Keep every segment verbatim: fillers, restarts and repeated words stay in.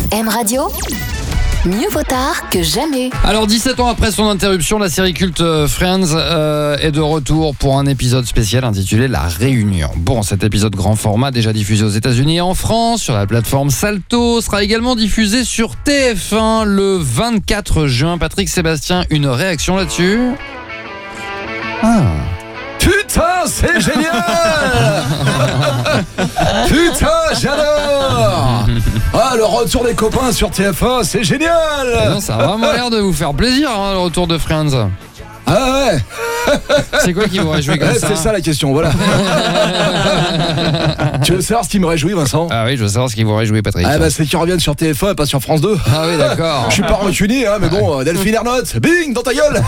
M Radio, mieux vaut tard que jamais. Alors dix-sept ans après son interruption, la série culte Friends euh, est de retour pour un épisode spécial intitulé La Réunion. Bon, cet épisode grand format, déjà diffusé aux États-Unis et en France sur la plateforme Salto, sera également diffusé sur T F un le vingt-quatre juin. Patrick Sébastien, une réaction là-dessus? Ah. Putain, c'est génial. Putain, j'adore. Ah, le retour des copains sur T F un, c'est génial. Non, ça a vraiment l'air de vous faire plaisir, hein, le retour de Friends. Ah ouais. C'est quoi qui vous réjouit comme ouais, ça? C'est ça la question, voilà. Tu veux savoir ce qui me réjouit, Vincent? Ah oui, je veux savoir ce qui vous réjouit, Patrick. Ah bah c'est qu'ils reviennent sur T F un et pas sur France deux. Ah oui, d'accord. Je suis pas rancunier, hein, mais bon, Delphine Ernotte, bing, dans ta gueule.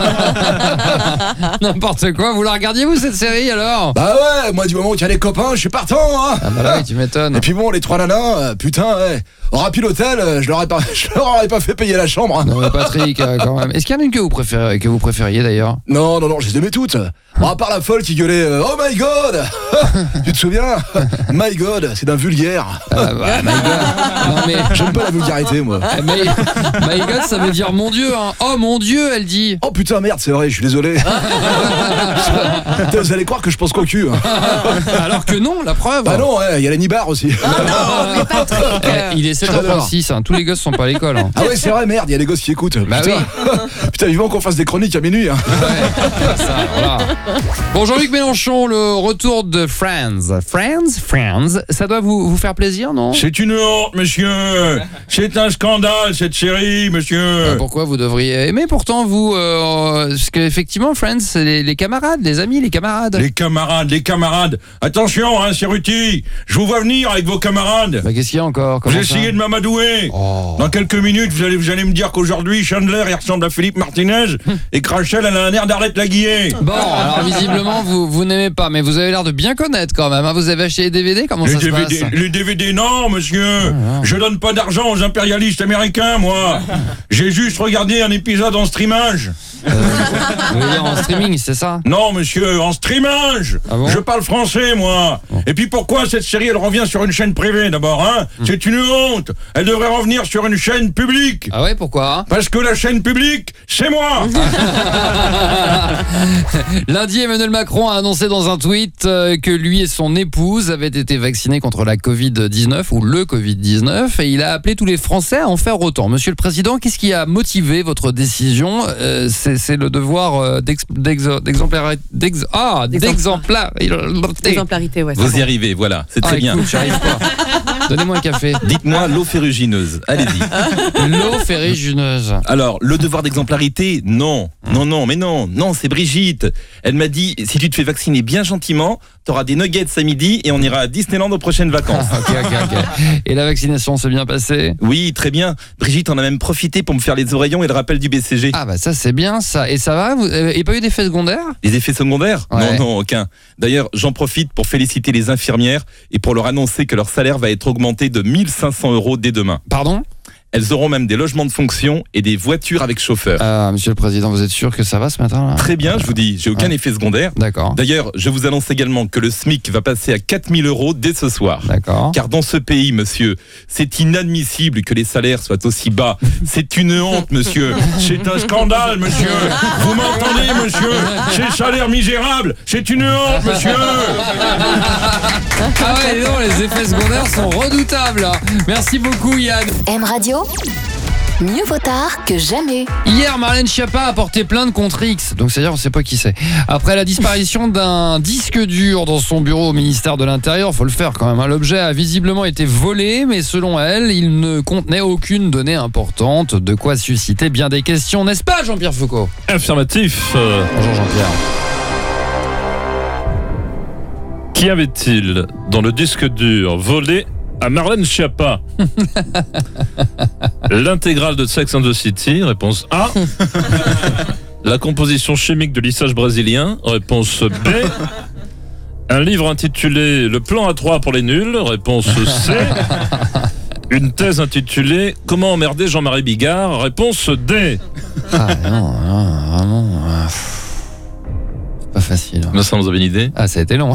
N'importe quoi, vous la regardiez vous cette série alors? Bah ouais, moi du moment qu'il y a les copains, je suis partant, hein. Ah bah là, oui, tu m'étonnes. Et puis bon, les trois nanas, euh, putain, ouais. Au Rapide Hôtel, euh, je leur ai pas, je leur aurais pas fait payer la chambre. Hein. Non mais Patrick, euh, quand même. Est-ce qu'il y en a une que vous préférez, que vous préfériez d'ailleurs? Non, non, non, je les aimais toutes. Bon, à part la folle qui gueulait euh, oh my god. Tu te souviens? My god, c'est d'un vulgaire. Ah bah, my god. Non mais j'aime pas la vulgarité, moi. My, my god, ça veut dire mon Dieu, hein. Oh mon Dieu, elle dit. Oh putain, merde, c'est vrai, je suis désolé. Vous allez croire que je pense qu'au cul. Hein. Alors que non, la preuve. Bah non, il ouais, y a la Nibar aussi. Oh non, mais Patrick. Eh, il est sept heures trente-six, hein. Tous les gosses sont pas à l'école. Hein. Ah ouais, c'est vrai, merde, il y a les gosses qui écoutent. Bah putain. oui. Putain, vivement qu'on fasse des chroniques à minuit. Hein. Ouais, ça, voilà. Bon, Jean-Luc Mélenchon, le retour de Friends. Friends, Friends, ça doit vous, vous faire plaisir, non? C'est une honte, monsieur. C'est un scandale, cette série, monsieur. Euh, pourquoi vous devriez aimer pourtant, vous euh, parce qu'effectivement, Friends, c'est les, les camarades, les amis, les camarades. Les camarades, les camarades. Attention, hein, Cerruti. Je vous vois venir avec vos camarades. Bah, qu'est-ce qu'il y a encore? Comment Vous ça? essayez de m'amadouer. Oh. Dans quelques minutes, vous allez, vous allez me dire qu'aujourd'hui, Chandler, il ressemble à Philippe Martinez et que Rachel, elle a un air d'Arlette Laguiller. Bon, alors visiblement, vous, vous n'aimez pas, mais vous avez l'air de bien connaître quand même. Hein. Vous avez acheté les D V D? Comment les ça D V D, se passe? Les D V D, non, monsieur. Ah, Je donne pas d'argent aux impérialistes américains, moi. J'ai juste regardé un épisode en streamage. Euh, vous voulez dire en streaming, c'est ça? Non, monsieur, en streamage. Ah bon? Je parle français, moi. Bon. Et puis pourquoi cette série, elle revient sur une chaîne privée, d'abord, hein? Mmh. C'est une honte. Elle devrait revenir sur une chaîne publique. Ah ouais, pourquoi? Parce que la chaîne publique, c'est moi. Lundi, Emmanuel Macron a annoncé dans un tweet euh, que lui et son épouse avaient été vaccinés contre la covid dix-neuf ou le covid dix-neuf et il a appelé tous les Français à en faire autant. Monsieur le Président, qu'est-ce qui a motivé votre décision? euh, c'est, c'est le devoir euh, d'ex, d'ex, d'exemplarité. D'ex, ah, d'exemplarité. D'exemplarité, ouais. Vous y arrivez, voilà, c'est très ah, bien. Écoute, j'arrive pas. Donnez-moi un café. Dites-moi l'eau ferrugineuse, allez-y. L'eau ferrugineuse. Alors, le devoir d'exemplarité, non. Non, non, mais non, non, c'est Brigitte. Elle m'a dit, si tu te fais vacciner bien gentiment, t'auras des nuggets à midi et on ira à Disneyland aux prochaines vacances. ok, ok, ok. Et la vaccination s'est bien passée? Oui, très bien. Brigitte en a même profité pour me faire les oreillons et le rappel du B C G. Ah bah ça c'est bien ça. Et ça va? Vous n'avez pas eu d'effets secondaires? Les effets secondaires? Ouais. Non, non, aucun. D'ailleurs, j'en profite pour féliciter les infirmières et pour leur annoncer que leur salaire va être augmenté de mille cinq cents euros dès demain. Pardon? Elles auront même des logements de fonction et des voitures avec chauffeur. Ah, Monsieur le Président, vous êtes sûr que ça va ce matin là? Très bien, je vous dis, j'ai aucun Ouais. effet secondaire. D'accord. D'ailleurs, je vous annonce également que le SMIC va passer à quatre mille euros dès ce soir. D'accord. Car dans ce pays, monsieur, c'est inadmissible que les salaires soient aussi bas. C'est une honte, monsieur. C'est un scandale, monsieur. Vous m'entendez, monsieur? Ces salaires misérables, c'est une honte, monsieur. Ah ouais, non, les effets secondaires sont redoutables. Merci beaucoup Yann. M Radio, mieux vaut tard que jamais. Hier, Marlène Schiappa a porté plainte contre X, donc c'est-à-dire on sait pas qui c'est. Après la disparition d'un disque dur dans son bureau au ministère de l'Intérieur, faut le faire quand même, hein. L'objet a visiblement été volé, mais selon elle, il ne contenait aucune donnée importante, de quoi susciter bien des questions, n'est-ce pas Jean-Pierre Foucault? Affirmatif. Euh, Bonjour Jean-Pierre. Qu'y avait-il dans le disque dur volé à Marlène Schiappa? L'intégrale de Sex and the City, réponse A. La composition chimique de lissage brésilien, réponse B. Un livre intitulé Le plan A trois pour les nuls, réponse C. Une thèse intitulée Comment emmerder Jean-Marie Bigard, réponse D. Ah non, non vraiment... Euh... facile. Vincent, vous avez une idée? Ah, ça a été long.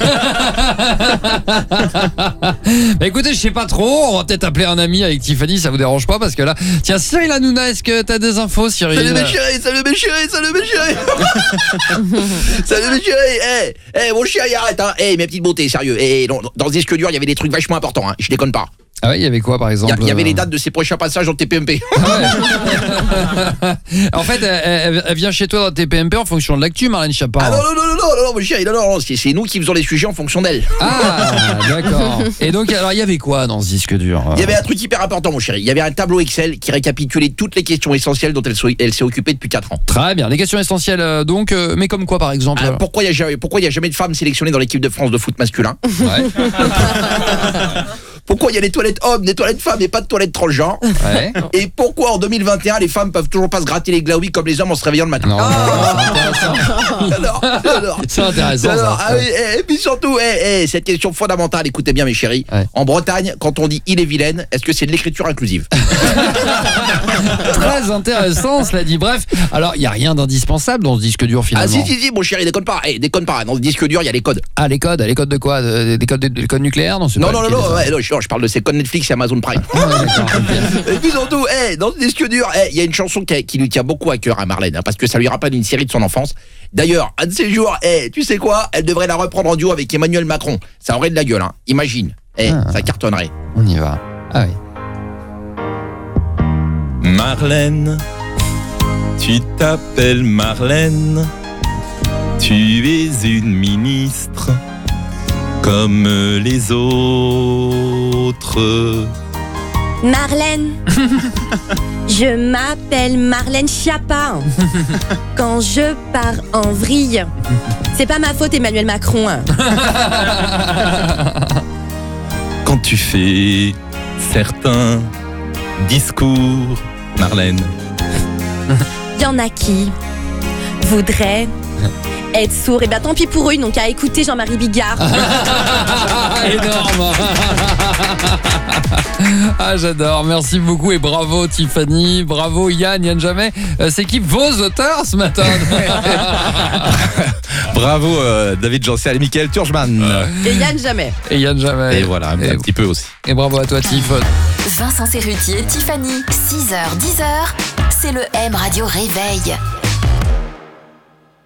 Bah écoutez, je sais pas trop. On va peut-être appeler un ami avec Tiffany, ça vous dérange pas? Parce que là, tiens, Cyril Hanouna, est-ce que t'as des infos, Cyril? Salut mes chéris, salut mes chéris, salut mes chéris. Salut mes chéris. Eh, eh, mon chéri, arrête, hein. Eh, mes petites beautés, sérieux. Eh, dans, dans ce disque dur, il y avait des trucs vachement importants, hein. Je déconne pas. Ah ouais, il y avait quoi par Il exemple? y, y avait les dates de ses prochains passages en T P M P. En fait, elle, elle- elle vient chez toi dans T P M P en fonction de l'actu, Marlène Schiappa. Ah non, non, non, non, non, non, mon chéri, non, non, non, c'est c'est nous qui faisons les sujets en fonction d'elle. Ah, d'accord. Et donc, alors, il y avait quoi dans ce disque dur? Il y avait un truc hyper important, mon chéri. Il y avait un tableau Excel qui récapitulait toutes les questions essentielles dont elle, so- elle s'est occupée depuis quatre ans. Très bien. Les questions essentielles, euh, donc, euh, mais comme quoi par exemple? Ah, pourquoi il n'y a, jamais- pourquoi il y a jamais de femmes sélectionnées dans l'équipe de France de foot masculin? Ouais. Pourquoi il y a des toilettes hommes, des toilettes femmes et pas de toilettes transgenres? Ouais. Et pourquoi en deux mille vingt et un les femmes peuvent toujours pas se gratter les glaouis comme les hommes en se réveillant le matin? Non, c'est intéressant. Alors, alors, C'est intéressant, alors, ça. ah oui, et, et puis surtout, eh, eh, cette question fondamentale, écoutez bien mes chéris. Ouais. En Bretagne, quand on dit il est vilaine, est-ce que c'est de l'écriture inclusive? Très intéressant, cela dit. Bref, alors, il n'y a rien d'indispensable dans ce disque dur Ah finalement. si si si, mon chéri, déconne pas, eh, déconne pas. Dans ce disque dur, il y a les codes. Ah, les codes, les codes de quoi? De- Des codes, des codes nucléaires? Non, c'est Non pas non non lequel, non, ça. ouais, non, je, je parle de ces codes Netflix et Amazon Prime. Ah, d'accord, ok. Et puis surtout, eh, dans ce disque dur, eh, il y a une chanson qui, qui lui tient beaucoup à cœur à Marlène, hein, parce que ça lui rappelle une série de son enfance. D'ailleurs, un de ces jours, eh, tu sais quoi, elle devrait la reprendre en duo avec Emmanuel Macron. Ça aurait de la gueule, hein. Imagine. Eh, Ah. ça cartonnerait. On y va. Ah oui. Marlène, tu t'appelles Marlène, tu es une ministre comme les autres. Marlène, je m'appelle Marlène Schiappa. Quand je pars en vrille, c'est pas ma faute Emmanuel Macron. Quand tu fais certains discours, Marlène, Y en a qui voudraient être sourds. Et bien tant pis pour eux, ils n'ont qu'à écouter Jean-Marie Bigard. Ah, énorme. Ah, j'adore. Merci beaucoup et bravo Tiffany, bravo Yann, Yann Jamais. Euh, c'est qui vos auteurs ce matin? bravo euh, David Janssel et Michael Turgeman. Et Yann Jamais. Et Yann Jamais. Et voilà, un, et, un petit peu aussi. et bravo à toi Tiff. Vincent Serrutier, Tiffany, six heures dix heures, c'est le M Radio Réveil.